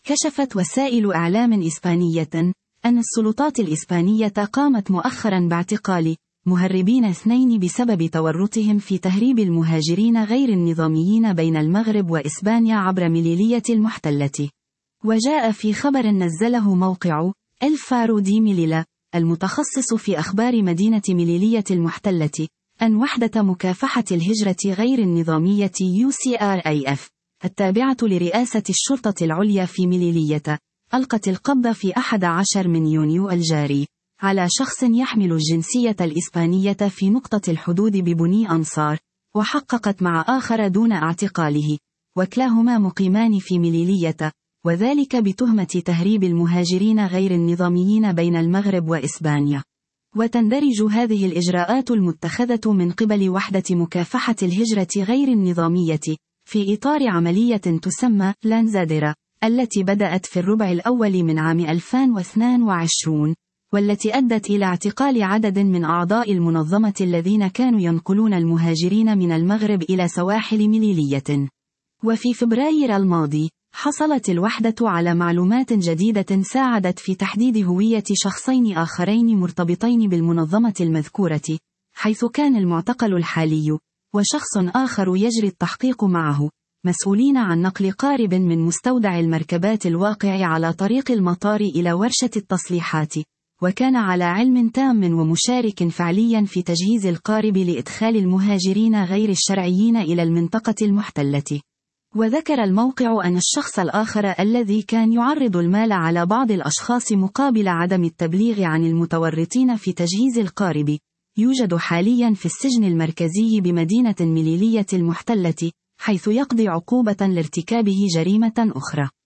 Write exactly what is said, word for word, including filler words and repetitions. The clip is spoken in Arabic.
كشفت وسائل إعلام إسبانية أن السلطات الإسبانية قامت مؤخرا باعتقال مهربين اثنين بسبب تورطهم في تهريب المهاجرين غير النظاميين بين المغرب وإسبانيا عبر ميليلية المحتلة. وجاء في خبر نزله موقع الفارو دي ميليلا المتخصص في أخبار مدينة ميليلية المحتلة أن وحدة مكافحة الهجرة غير النظامية يو سي آر إيه إف التابعة لرئاسة الشرطة العليا في ميليلية ألقت القبض في أحد عشر من يونيو الجاري على شخص يحمل الجنسية الإسبانية في نقطة الحدود ببني أنصار، وحققت مع آخر دون اعتقاله، وكلاهما مقيمان في ميليلية، وذلك بتهمة تهريب المهاجرين غير النظاميين بين المغرب وإسبانيا. وتندرج هذه الإجراءات المتخذة من قبل وحدة مكافحة الهجرة غير النظامية في إطار عملية تسمى لانزاديرا، التي بدأت في الربع الأول من عام ألفين واثنين وعشرين، والتي أدت إلى اعتقال عدد من أعضاء المنظمة الذين كانوا ينقلون المهاجرين من المغرب إلى سواحل ميليلية. وفي فبراير الماضي، حصلت الوحدة على معلومات جديدة ساعدت في تحديد هوية شخصين آخرين مرتبطين بالمنظمة المذكورة، حيث كان المعتقل الحالي وشخص آخر يجري التحقيق معه مسؤولين عن نقل قارب من مستودع المركبات الواقع على طريق المطار إلى ورشة التصليحات، وكان على علم تام ومشارك فعليا في تجهيز القارب لإدخال المهاجرين غير الشرعيين إلى المنطقة المحتلة. وذكر الموقع أن الشخص الآخر الذي كان يعرض المال على بعض الأشخاص مقابل عدم التبليغ عن المتورطين في تجهيز القارب يوجد حاليا في السجن المركزي بمدينة ميليلية المحتلة، حيث يقضي عقوبة لارتكابه جريمة أخرى.